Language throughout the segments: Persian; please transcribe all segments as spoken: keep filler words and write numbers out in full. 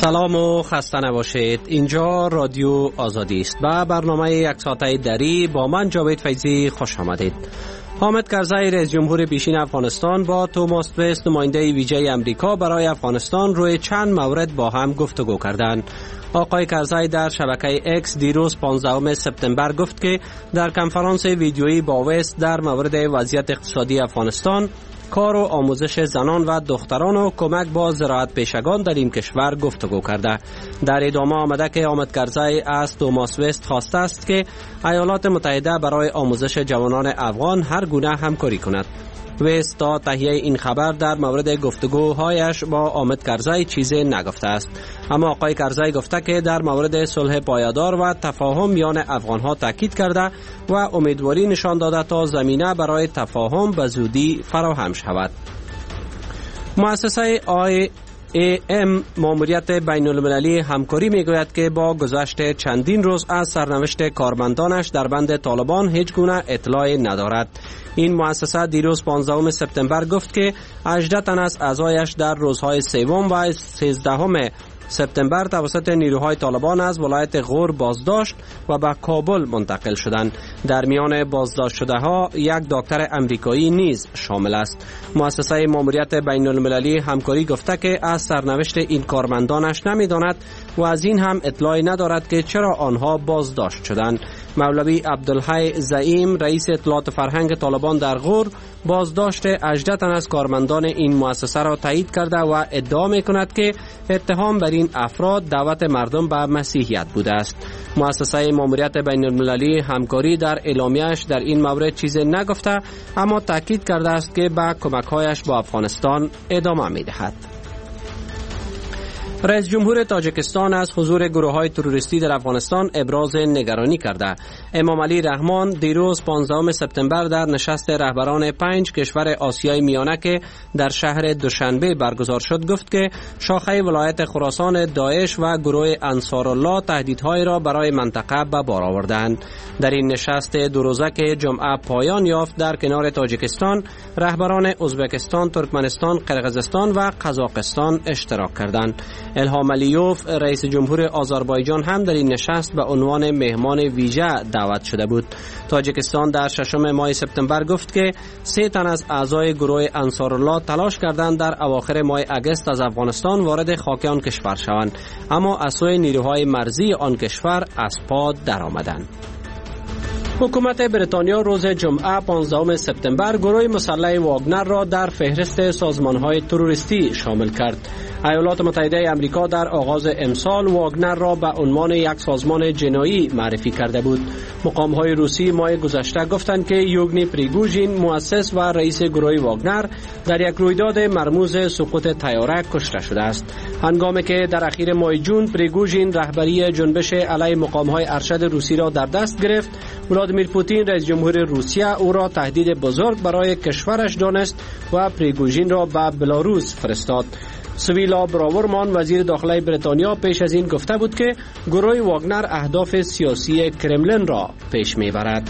سلام و خسته نباشید. اینجا رادیو آزادی است و برنامه یک ساعته دری با من جاوید فیضی خوش آمدید. حامد کرزی رئیس جمهور پیشین افغانستان با توماس وست نماینده ویژه امریکا برای افغانستان روی چند مورد با هم گفتگو کردند. آقای کرزی در شبکه اکس دیروز پانزدهم سپتامبر گفت که در کنفرانس ویدیویی با وست در مورد وضعیت اقتصادی افغانستان، کار و آموزش زنان و دختران و کمک با زراعت پیشگان در این کشور گفتگو کرده. در ادامه آمده که حامد کرزی از توماس وست خواسته است که ایالات متحده برای آموزش جوانان افغان هر گونه همکاری کند. وست تا تهیه این خبر در مورد گفتگوهایش با حامد کرزی چیزی نگفته است، اما آقای کرزی گفته که در مورد صلح پایدار و تفاهم میان افغانها تاکید کرده و امیدواری نشان داده تا زمینه برای تفاهم به زودی فراهم شود. مؤسسه آی ای ام ماموریت بین المللی همکاری میگوید که با گذشت چندین روز از سرنوشت کارمندانش در بند طالبان هیچ گونه اطلاعی ندارد. این مؤسسه دیروز پانزدهم سپتامبر گفت که هجده تن از اعضایش در روزهای سوم و سیزدهم سپتامبر توسط نیروهای طالبان از ولایت غور بازداشت و به کابل منتقل شدند. در میان بازداشت شده ها یک دکتر امریکایی نیز شامل است. مؤسسه ماموریت بین المللی همکاری گفته که از سرنوشت این کارمندانش نمیداند و از این هم اطلاعی ندارد که چرا آنها بازداشت شدند. مولوی عبدالحی زعیم رئیس اطلاعات فرهنگ طالبان در غور بازداشت هجده تن از کارمندان این مؤسسه را تایید کرده و ادعا می‌کند که اتهام بر این افراد دعوت مردم به مسیحیت بوده است. مؤسسه ماموریت بین المللی همکاری در اعلامیه‌اش در این مورد چیزی نگفته، اما تاکید کرده است که به کمک‌هایش با افغانستان ادامه می‌دهد. رئیس جمهور تاجیکستان از حضور گروه‌های تروریستی در افغانستان ابراز نگرانی کرده. امام علی رحمان دیروز پانزدهم سپتامبر در نشست رهبران پنج کشور آسیای میانه که در شهر دوشنبه برگزار شد گفت که شاخه ولایت خراسان داعش و گروه انصارالله تهدیدهای را برای منطقه به بار آوردند. در این نشست دو روزه که جمعه پایان یافت در کنار تاجیکستان، رهبران ازبکستان، ترکمنستان، قرقیزستان و قزاقستان اشتراک کردند. الهام علیوف رئیس جمهور آذربایجان هم در این نشست به عنوان مهمان ویژه دعوت شده بود. تاجیکستان در ششم ماه سپتامبر گفت که سه تن از اعضای گروه انصارالله تلاش کردند در اواخر ماه اگست از افغانستان وارد خاک آن کشور شوند، اما از سوی نیروهای مرزی آن کشور از پا درآمدند. حکومت بریتانیا روز جمعه پانزدهم سپتامبر گروه مسلح واگنر را در فهرست سازمان‌های تروریستی شامل کرد. ایالات متحده آمریکا در آغاز امسال واگنر را به عنوان یک سازمان جنایی معرفی کرده بود. مقام‌های روسی ماه گذشته گفتند که یوگنی پریگوژین مؤسس و رئیس گروه واگنر در یک رویداد مرموز سقوط طیاره کشته شده است. هنگامی که در اخیر ماه جون پریگوژین رهبری جنبش علیه مقام‌های ارشد روسی را در دست گرفت، ولادیمیر پوتین رئیس جمهور روسیه او را تهدید بزرگ برای کشورش دانست و پریگوژین را به بلاروس فرستاد. سویلا براورمان وزیر داخلی بریتانیا پیش از این گفته بود که گروه واگنر اهداف سیاسی کرملین را پیش میبرد.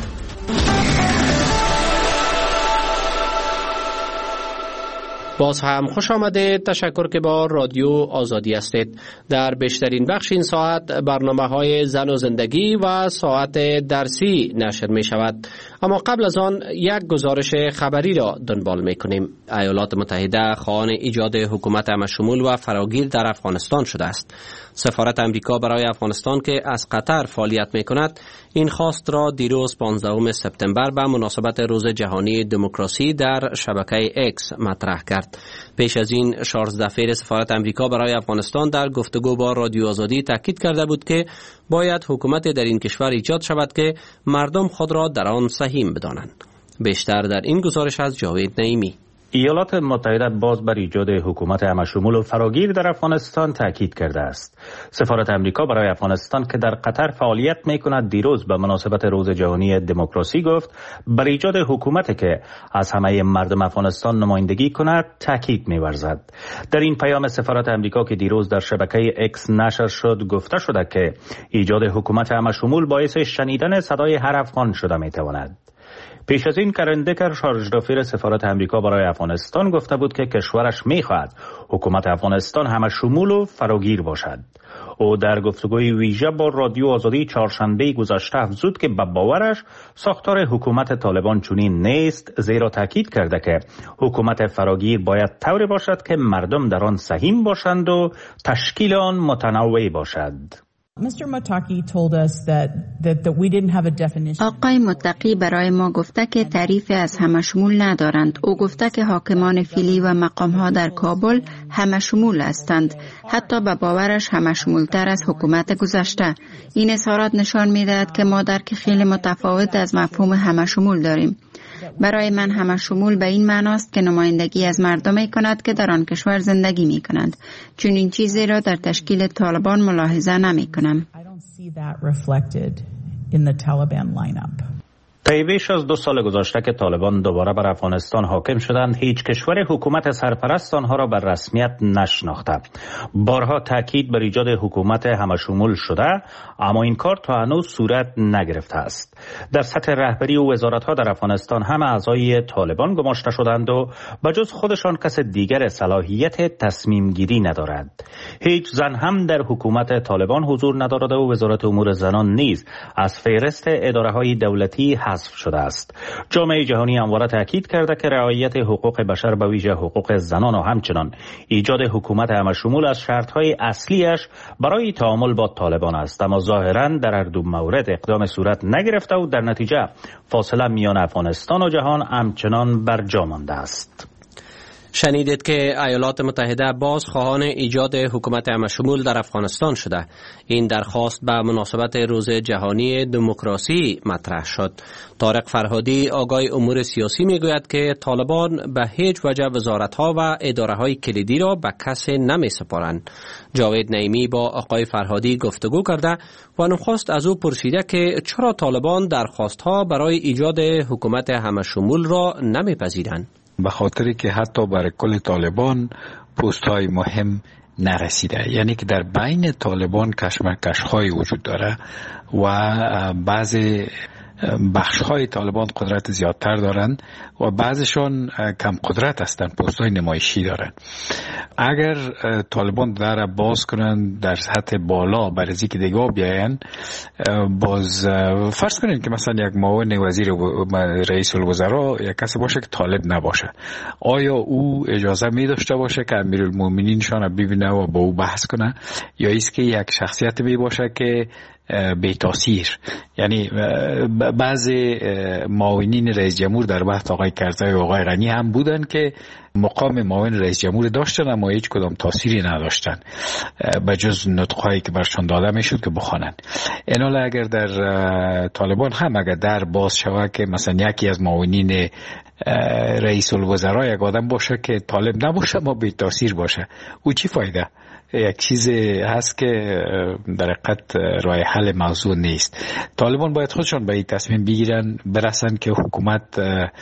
باز هم خوش آمده. تشکر که با رادیو آزادی هستید. در بیشترین بخش این ساعت برنامه های زن و زندگی و ساعت درسی نشر می شود، اما قبل از آن یک گزارش خبری را دنبال می کنیم. ایالات متحده خواهان ایجاد حکومت همشمول و فراگیر در افغانستان شده است. سفارت امریکا برای افغانستان که از قطر فعالیت می کند این خواست را دیروز پانزدهم سپتامبر به مناسبت روز جهانی دموکراسی در شبکه اکس مطرح کرد. پیش از این چارلز دفیر سفارت امریکا برای افغانستان در گفتگو با رادیو آزادی تاکید کرده بود که باید حکومت در این کشور ایجاد شود که مردم خود را در آن سهیم بدانند. بیشتر در این گزارش از جاوید نعیمی. ایالات متحده باز بر ایجاد حکومت همشمول و فراگیر در افغانستان تاکید کرده است. سفارت امریکا برای افغانستان که در قطر فعالیت می‌کند دیروز به مناسبت روز جهانی دموکراسی گفت بر ایجاد حکومتی که از همه مردم افغانستان نمایندگی کند تاکید می‌ورزد. در این پیام سفارت امریکا که دیروز در شبکه اکس نشر شد گفته شده که ایجاد حکومت همشمول باعث شنیدن صدای هر افغان شده می‌تواند. پیش از این کرن دکر شارژدافیر سفارت امریکا برای افغانستان گفته بود که کشورش می‌خواهد حکومت افغانستان همه شمول و فراگیر باشد. او در گفتگوی ویژه با رادیو آزادی چهارشنبه گذشته افزود که به باورش ساختار حکومت طالبان چنین نیست، زیرا تاکید کرده که حکومت فراگیر باید طوری باشد که مردم در آن سهیم باشند و تشکیل آن متنوع باشد. آقای متقی برای ما گفته که تعریف از همه شمول ندارند. او گفته که حاکمان فعلی و مقامها در کابل همه شمول هستند، حتی به باورش همه شمولتر از حکومت گذشته. این اظهارات نشان می‌دهد که ما درک خیلی متفاوت از مفهوم همه شمول داریم. برای من همه شمول به این معناست که نمایندگی از مردم می کند که در آن کشور زندگی می کنند. چون این چیزی را در تشکیل طالبان ملاحظه نمی کنم. طی بیش از دو سال گذشته که طالبان دوباره بر افغانستان حاکم شدند، هیچ کشور حکومت سرپرست آنها را بر رسمیت نشناخته. بارها تاکید بر ایجاد حکومت همشمول شده، اما این کار تا هنوز صورت نگرفته است. در سطح رهبری و وزارت‌ها در افغانستان همه اعضای طالبان گماشته شدند و بجز خودشان کس دیگر صلاحیت تصمیم گیری ندارد. هیچ زن هم در حکومت طالبان حضور ندارد و وزارت امور زنان نیز از فهرست اداره‌های دولتی حذف شده است. جامعه جهانی همواره تاکید کرده که رعایت حقوق بشر به ویژه حقوق زنان و همچنان ایجاد حکومت همشمول از شرط‌های اصلیش برای تعامل با طالبان است، اما ظاهراً در هر دو مورد اقدام صورت نگرفته و در نتیجه فاصله میان افغانستان و جهان همچنان برجا مانده است. شنیدید که ایالات متحده باز خواهان ایجاد حکومت همشمول در افغانستان شده. این درخواست به مناسبت روز جهانی دموکراسی مطرح شد. طارق فرهادی آگای امور سیاسی میگوید که طالبان به هیچ وجه وزارت‌ها و اداره‌های کلیدی را به کسی نمی‌سپارند. جاوید نعیمی با آقای فرهادی گفتگو کرده و نخست از او پرسیده که چرا طالبان درخواست‌ها برای ایجاد حکومت همشمول را نمی‌پذیرند. به خاطری که حتی برای کل طالبان پست های مهم نرسیده، یعنی که در بین طالبان کشمکش های وجود داره و بعضی بخش های طالبان قدرت زیادتر دارند و بعضشان کم قدرت هستند، پست های نمایشی دارند. اگر طالبان در باز کنند در سطح بالا برای که دیگه بیاین، باز فرض کنید که مثلا یک معاون وزیر رئیس الوزراء یک کسی باشه که طالب نباشه، آیا او اجازه می داشته باشه که امیرالمومنینشان ببینه و با او بحث کنه، یا ایست که یک شخصیت می باشه که بی تاثیر؟ یعنی بعضی معاونین رئیس جمهور در وقت آقای کرزی و آقای غنی هم بودن که مقام معاون رئیس جمهور داشتن اما هیچ کدام تأثیری نداشتن بجز نطقهایی که برشان داده میشد که بخوانند. اینالا اگر در طالبان هم اگر در باز شود که مثلا یکی از معاونین رئیس الوزراء یک آدم باشه که طالب نباشه اما بی تاثیر باشه، او چی فایده؟ یک چیز هست که در حقیقت راه حل موضوع نیست. طالبان باید خودشان به این تصمیم بگیرن برسن که حکومت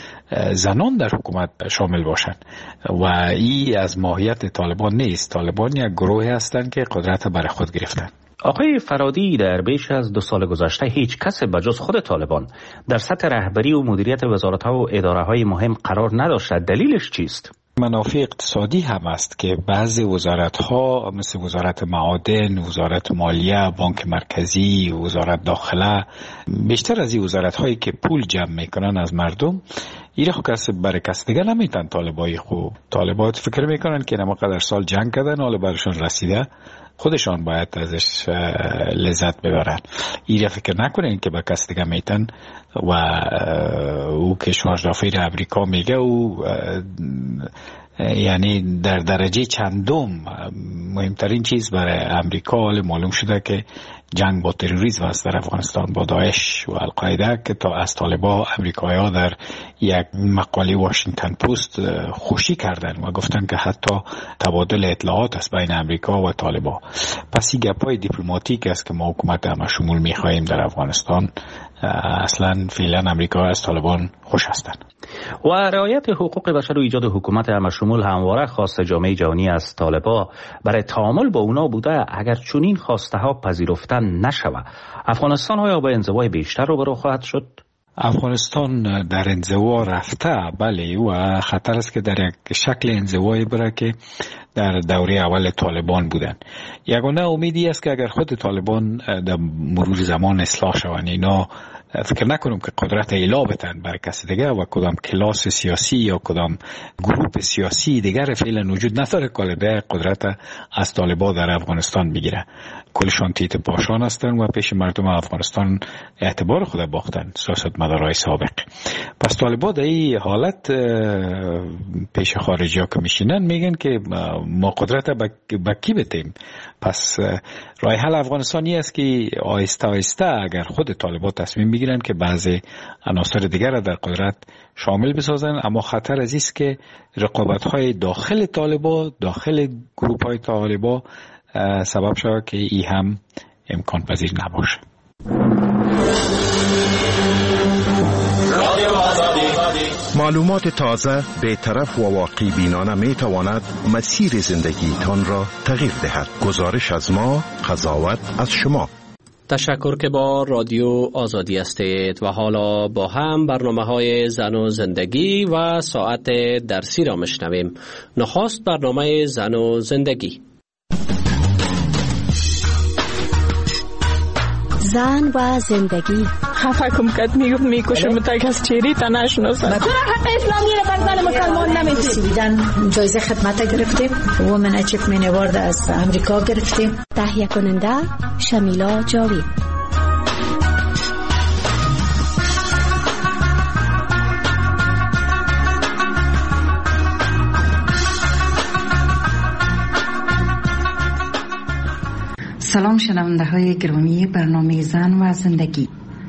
زنان در حکومت شامل باشن و این از ماهیت طالبان نیست. طالبان یک گروه هستند که قدرت برای خود گرفتن. آقای فرادی در بیش از دو سال گذشته هیچ کس بجز خود طالبان در سطح رهبری و مدیریت وزارت‌ها و اداره‌های مهم قرار نداشته. دلیلش چیست؟ منافع اقتصادی هم است که بعضی وزارت‌ها مثل وزارت معادن، وزارت مالیه، بانک مرکزی، وزارت داخله، بیشتر از این وزارت‌هایی که پول جمع میکنن از مردم، ایره خو کسی برای کس دیگه نمیتن. طالبای خوب طالبات فکر میکنن که نما قدر سال جنگ کردن حالا برشان رسیده، خودشان باید ازش لذت ببرن. ایره فکر نکنین که به کس دیگه میتن و او که شارژدافیر امریکا میگه او یعنی در درجه چندم مهمترین چیز برای امریکا حال معلوم شده که جنگ با تروریسم است در افغانستان، با داعش و القاعده، که تا از طالبان امریکایی‌ها در یک مقاله واشنگتن پست خوشی کردن و گفتن که حتی تبادل اطلاعات است بین امریکا و طالبان. پس این گپای دیپلماتیک است که ما حکومت همشمول می‌خواهیم در افغانستان. اصلا فعلا امریکا از طالبان خوش هستند. و رعایت حقوق بشر و ایجاد حکومت همشمول همواره خواست جامعه جهانی از طالبان برای تعامل با اونا بوده. اگر چنین خواسته ها پذیرفته نشود، افغانستان های با انزوای بیشتر روبرو خواهد شد. افغانستان در انزوا رفته، بله، و خطر است که در یک شکل انزوایی بره که در دوره اول طالبان بودن. یگانه امیدی است که اگر خود طالبان در مرور زمان اصلاح شوند، اینا فکر نکنم که قدرت اعلا بتن بر کسی دیگه و کدام کلاس سیاسی یا کدام گروه سیاسی دیگر فعلا وجود نداره که قدرت از طالبان در افغانستان بگیره. کلشان تیت پاشان هستن و پیش مردم افغانستان اعتبار خود باختن، سیاستمدارای سابق. پس طالبان در این حالت پیش خارجی ها که میشینن میگن که ما قدرت با کی بتیم. پس راه حل افغانستانی است که آهسته آهسته اگر خود طالبان تصمیم بگیرن که بعضی عناصر دیگر را در قدرت شامل بسازن، اما خطر از است که رقابت های داخل طالبان، داخل گروپ های طالبان سبب شود که ای هم امکان پذیر نباشه. معلومات تازه، بی‌طرف و واقعی بینانه می تواند مسیر زندگی تان را تغییر دهد. گزارش از ما، قضاوت از شما. تشکر که با رادیو آزادی هستید و حالا با هم برنامه های زن و زندگی و ساعت درسی را مشنویم. نخست برنامه زن و زندگی. زن و زندگی. خفه کم کد میگفت میکشم تا کس چیری تا نشناسد. چرا حق اسلامی را بر زن مسلمان نمیدید؟ دیدن جایزه خدمت گرفتیم، وومن اچیومنت اوارد از امریکا گرفتیم. تهیه کننده شمیلا جاوید. سلام شنونده های گرامی برنامه زن و زندگی.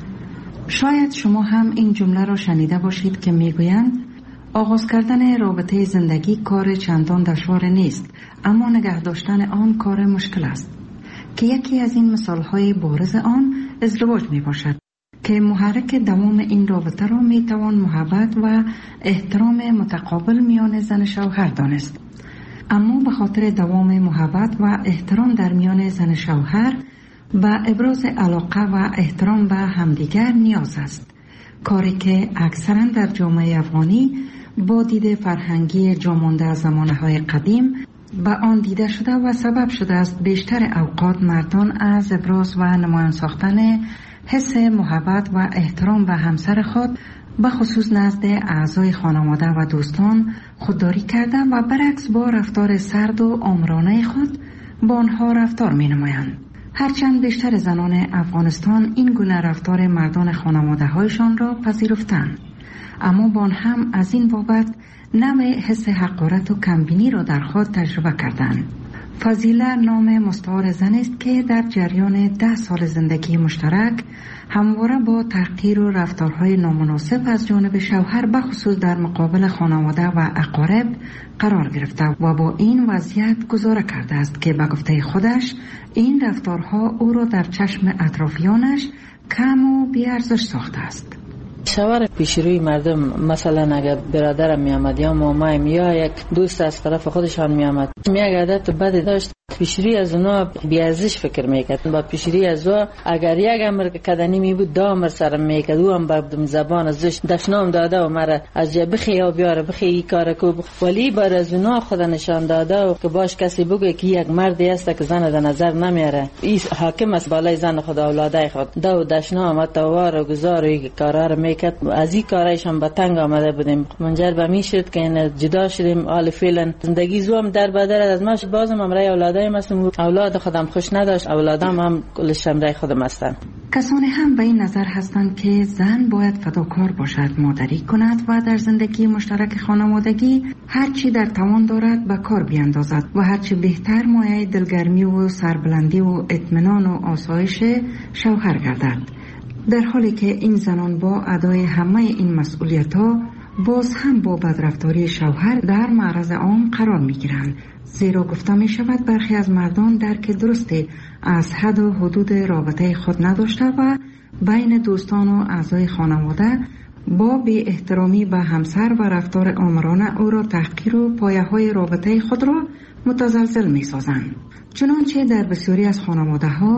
شاید شما هم این جمله را شنیده باشید که میگویند آغاز کردن رابطه زندگی کار چندان دشوار نیست، اما نگه داشتن آن کار مشکل است. که یکی از این مثال های بارز آن ازدواج می باشد که محرک دوام این رابطه را می توان محبت و احترام متقابل میان زن شوهر دانست. اما به خاطر دوام محبت و احترام در میان زن شوهر و ابراز علاقه و احترام به همدیگر نیاز است، کاری که اکثرا در جامعه افغانی با دید فرهنگی جامانده از زمانه‌های قدیم به آن دیده شده و سبب شده است بیشتر اوقات مردان از ابراز و نمایان ساختن حس محبت و احترام به همسر خود به خصوص نزد اعضای خانواده و دوستان خودداری کرده و برعکس با رفتار سرد و آمرانه خود با آنها رفتار می نمایند. هرچند بیشتر زنان افغانستان این گونه رفتار مردان خانواده هایشان را پذیرفتند، اما با آن هم از این بابت نوع حس حقارت و کمبینی را در خود تجربه کردند. فضیله نام مستعار زن است که در جریان ده سال زندگی مشترک همواره با تحقیر و رفتارهای نامناسب از جانب شوهر به خصوص در مقابل خانواده و اقارب قرار گرفته و با این وضعیت گذاره کرده است که به گفته خودش این رفتارها او را در چشم اطرافیانش کم و بی‌ارزش ساخته است. شوهر پیش روی مردم، مثلا اگر برادرم می آمد یا مامایم یا یک دوست از طرف خودشان می آمد، می یک عادت بد داشت، پیش روی از اونا بی‌ارزش فکر میکرد. با پیش روی از او اگر یک امر کدنی می بود دا امر سرم میکرد، او هم با زبان ازش دشنام داده و مرا از جا بخی یا بیاره بخی ای کار کو، ولی بر از اونا خود نشان داده و که باش کسی بگه که یک مردی است که زن در نظر نمیاره، این حاکم است بالای زن خود اولادای خود، دا و دشنام توار و گزار و کارا رو میکرد. از این کارایش هم به تنگ آمده بودیم، منجر به می شد که این جدا شدیم. حال فعلا زندگی زوم در بدر از ماش بازم امرای اولادای مسلم، اولاد خودم خوش نداشت، اولادام هم کلش امرای خودم هستند. کسانی هم به این نظر هستند که زن باید فداکار باشد، مادری کند و در زندگی مشترک خانوادگی هرچی در توان دارد به کار بیاندازد و هرچی بهتر مایه دلگرمی و سربلندی و اطمینان و آسایش شوهر گردد، در حالی که این زنان با ادای همه این مسئولیت‌ها باز هم با بدرفتاری شوهر در معرض عام قرار می‌گیرند، زیرا گفته می‌شود برخی از مردان درک درستی از حد و حدود رابطه خود نداشته و بین دوستان و اعضای خانواده با بی احترامی به همسر و رفتار آمرانه او را تحقیر و پایه‌های رابطه خود را متزلزل می‌سازند. چنانچه در بسیاری از خانواده‌ها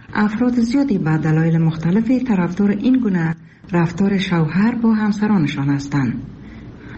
افراد زیادی به دلایل مختلفی طرفدار این گونه رفتار شوهر با همسرانشان هستند.